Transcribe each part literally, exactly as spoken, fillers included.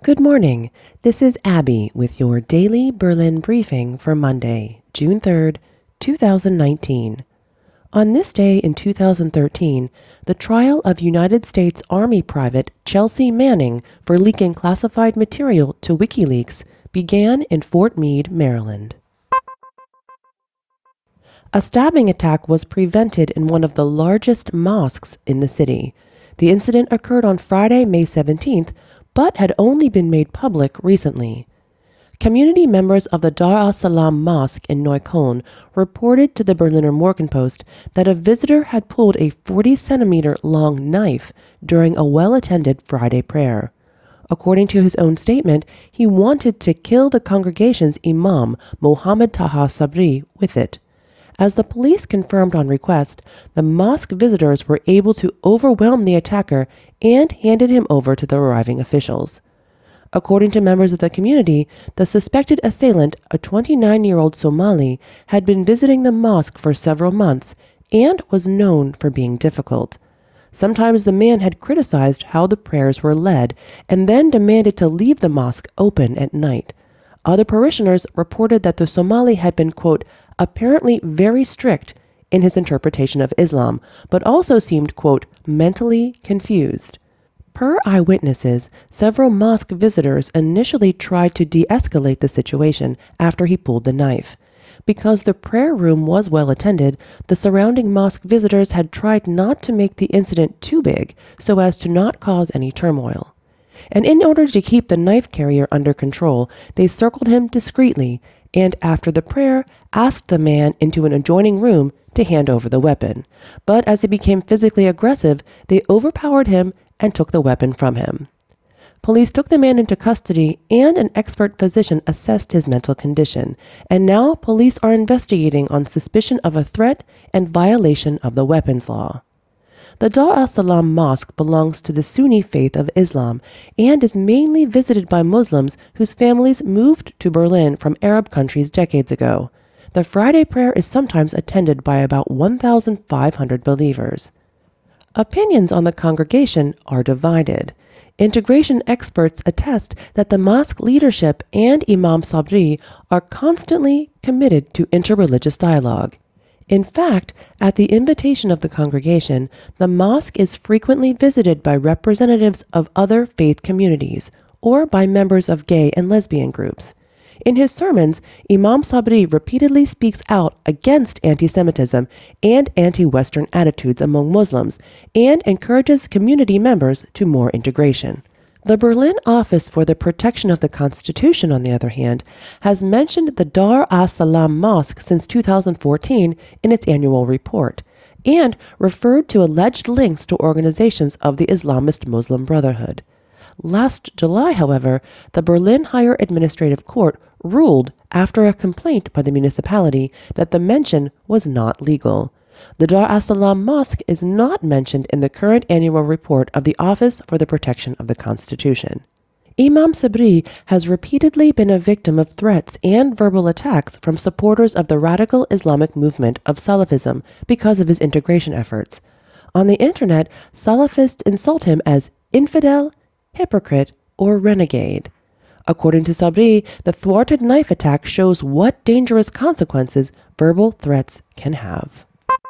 Good morning. This is Abby with your daily Berlin briefing for Monday, June third, two thousand nineteen. On this day in two thousand thirteen, the trial of United States Army Private Chelsea Manning for leaking classified material to WikiLeaks began in Fort Meade, Maryland. A stabbing attack was prevented in one of the largest mosques in the city. The incident occurred on Friday, May seventeenth, but had only been made public recently. Community members of the Dar al-Salam Mosque in Neukölln reported to the Berliner Morgenpost that a visitor had pulled a forty centimeter long knife during a well-attended Friday prayer. According to his own statement, he wanted to kill the congregation's imam, Mohammed Taha Sabri, with it. As the police confirmed on request, the mosque visitors were able to overwhelm the attacker and handed him over to the arriving officials. According to members of the community, the suspected assailant, a twenty-nine-year-old Somali, had been visiting the mosque for several months and was known for being difficult. Sometimes the man had criticized how the prayers were led and then demanded to leave the mosque open at night. Other parishioners reported that the Somali had been, quote, apparently very strict in his interpretation of Islam, but also seemed, quote, mentally confused. Per eyewitnesses, several mosque visitors initially tried to de-escalate the situation after he pulled the knife. Because the prayer room was well attended, the surrounding mosque visitors had tried not to make the incident too big so as to not cause any turmoil. And in order to keep the knife carrier under control, they circled him discreetly and, after the prayer, asked the man into an adjoining room to hand over the weapon. But as he became physically aggressive, they overpowered him and took the weapon from him. Police took the man into custody and an expert physician assessed his mental condition, and now police are investigating on suspicion of a threat and violation of the weapons law. The Dar al-Salam Mosque belongs to the Sunni faith of Islam and is mainly visited by Muslims whose families moved to Berlin from Arab countries decades ago. The Friday prayer is sometimes attended by about one thousand five hundred believers. Opinions on the congregation are divided. Integration experts attest that the mosque leadership and Imam Sabri are constantly committed to interreligious dialogue. In fact, at the invitation of the congregation, the mosque is frequently visited by representatives of other faith communities or by members of gay and lesbian groups. In his sermons, Imam Sabri repeatedly speaks out against anti-Semitism and anti-Western attitudes among Muslims and encourages community members to more integration. The Berlin Office for the Protection of the Constitution, on the other hand, has mentioned the Dar al-Salam Mosque since two thousand fourteen in its annual report and referred to alleged links to organizations of the Islamist Muslim Brotherhood. Last July, however, the Berlin Higher Administrative Court ruled after a complaint by the municipality that the mention was not legal. The Dar al-Salam Mosque is not mentioned in the current annual report of the Office for the Protection of the Constitution. Imam Sabri has repeatedly been a victim of threats and verbal attacks from supporters of the radical Islamic movement of Salafism because of his integration efforts. On the internet, Salafists insult him as infidel, hypocrite, or renegade. According to Sabri, the thwarted knife attack shows what dangerous consequences verbal threats can have.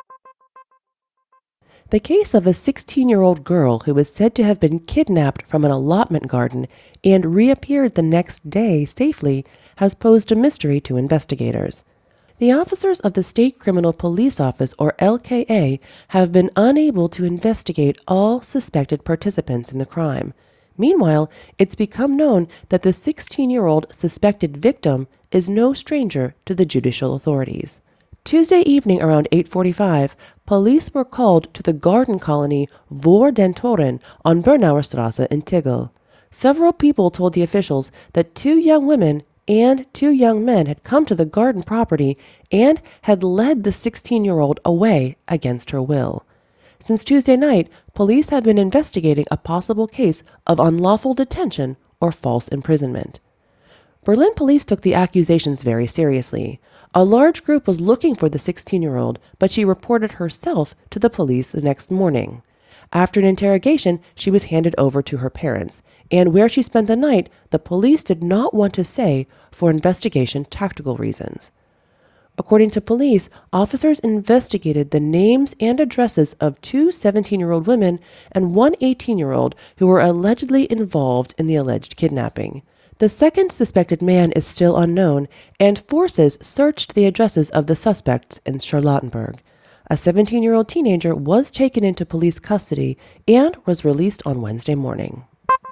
The case of a sixteen-year-old girl who is said to have been kidnapped from an allotment garden and reappeared the next day safely has posed a mystery to investigators. The officers of the State Criminal Police Office, or L K A, have been unable to investigate all suspected participants in the crime. Meanwhile, it's become known that the sixteen-year-old suspected victim is no stranger to the judicial authorities. Tuesday evening around eight forty-five, police were called to the garden colony Vor den Toren on Bernauer Straße in Tegel. Several people told the officials that two young women and two young men had come to the garden property and had led the sixteen-year-old away against her will. Since Tuesday night, police have been investigating a possible case of unlawful detention or false imprisonment. Berlin police took the accusations very seriously. A large group was looking for the sixteen-year-old, but she reported herself to the police the next morning. After an interrogation, she was handed over to her parents, and where she spent the night, the police did not want to say for investigation tactical reasons. According to police, officers investigated the names and addresses of two seventeen-year-old women and one eighteen-year-old who were allegedly involved in the alleged kidnapping. The second suspected man is still unknown, and forces searched the addresses of the suspects in Charlottenburg. A seventeen-year-old teenager was taken into police custody and was released on Wednesday morning.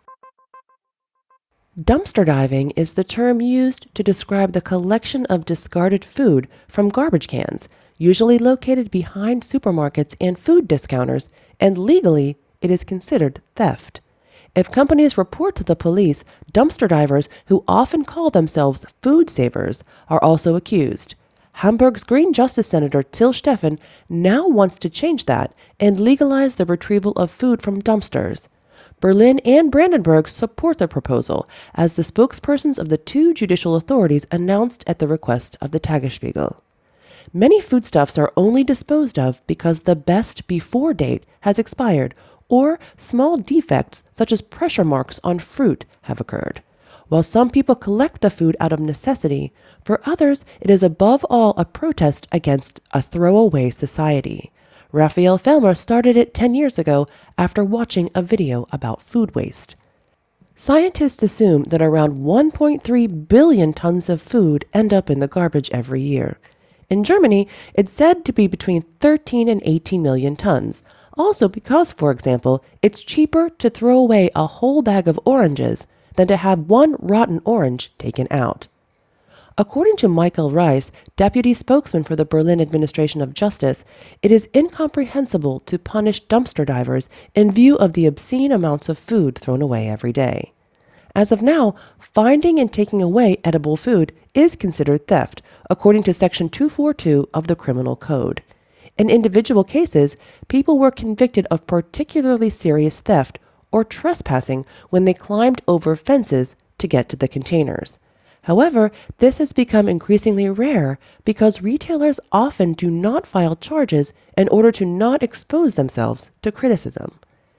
Dumpster diving is the term used to describe the collection of discarded food from garbage cans, usually located behind supermarkets and food discounters, and legally, it is considered theft. If companies report to the police, dumpster divers, who often call themselves food savers, are also accused. Hamburg's Green Justice Senator Till Steffen now wants to change that and legalize the retrieval of food from dumpsters. Berlin and Brandenburg support the proposal, as the spokespersons of the two judicial authorities announced at the request of the Tagesspiegel. Many foodstuffs are only disposed of because the best before date has expired, or small defects such as pressure marks on fruit have occurred. While some people collect the food out of necessity, for others it is above all a protest against a throwaway society. Raphael Felmer started it ten years ago after watching a video about food waste. Scientists assume that around one point three billion tons of food end up in the garbage every year. In Germany, it's said to be between thirteen and eighteen million tons, also because, for example, it's cheaper to throw away a whole bag of oranges than to have one rotten orange taken out. According to Michael Reis, deputy spokesman for the Berlin Administration of Justice, it is incomprehensible to punish dumpster divers in view of the obscene amounts of food thrown away every day. As of now, finding and taking away edible food is considered theft, according to Section two forty-two of the Criminal Code. In individual cases, people were convicted of particularly serious theft or trespassing when they climbed over fences to get to the containers. However, this has become increasingly rare because retailers often do not file charges in order to not expose themselves to criticism.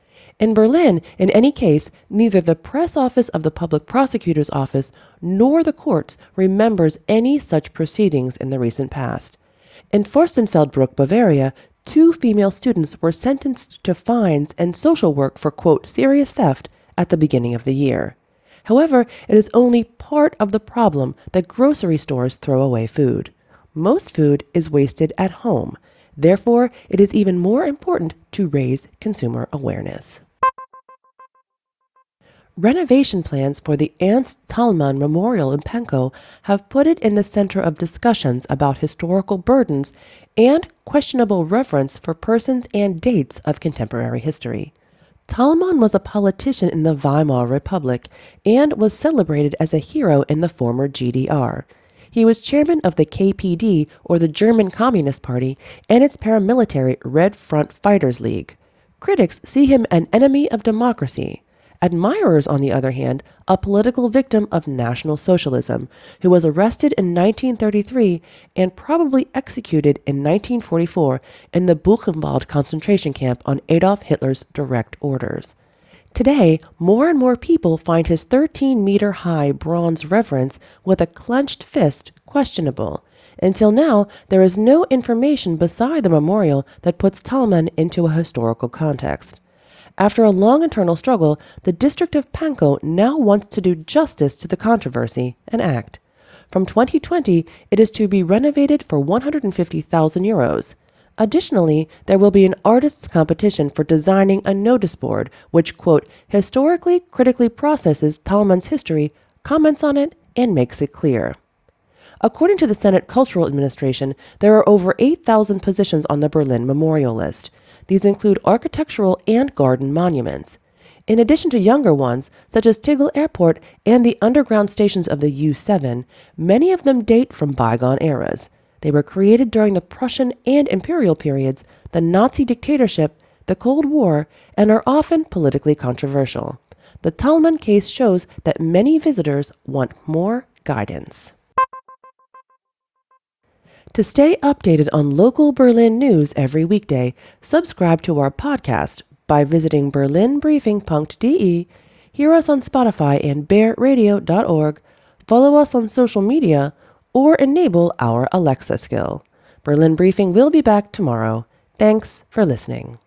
In Berlin, in any case, neither the press office of the public prosecutor's office nor the courts remembers any such proceedings in the recent past. In Fürstenfeldbruck, Bavaria, two female students were sentenced to fines and social work for, quote, serious theft at the beginning of the year. However, it is only part of the problem that grocery stores throw away food. Most food is wasted at home. Therefore, it is even more important to raise consumer awareness. Renovation plans for the Ernst Thälmann Memorial in Pankow have put it in the center of discussions about historical burdens and questionable reverence for persons and dates of contemporary history. Thälmann was a politician in the Weimar Republic and was celebrated as a hero in the former G D R. He was chairman of the K P D, or the German Communist Party, and its paramilitary Red Front Fighters League. Critics see him an enemy of democracy. Admirers, on the other hand, a political victim of National Socialism, who was arrested in nineteen thirty-three and probably executed in nineteen forty-four in the Buchenwald concentration camp on Adolf Hitler's direct orders. Today, more and more people find his thirteen-meter-high bronze reverence with a clenched fist questionable. Until now, there is no information beside the memorial that puts Thälmann into a historical context. After a long internal struggle, the district of Pankow now wants to do justice to the controversy and act. From twenty twenty, it is to be renovated for one hundred fifty thousand euros. Additionally, there will be an artists' competition for designing a notice board, which, quote, historically critically processes Thälmann's history, comments on it, and makes it clear. According to the Senate Cultural Administration, there are over eight thousand positions on the Berlin Memorial List. These include architectural and garden monuments. In addition to younger ones, such as Tegel Airport and the underground stations of the U seven, many of them date from bygone eras. They were created during the Prussian and Imperial periods, the Nazi dictatorship, the Cold War, and are often politically controversial. The Thälmann case shows that many visitors want more guidance. To stay updated on local Berlin news every weekday, subscribe to our podcast, by visiting berlin briefing dot d e, hear us on Spotify and bear radio dot org, follow us on social media, or enable our Alexa skill. Berlin Briefing will be back tomorrow. Thanks for listening.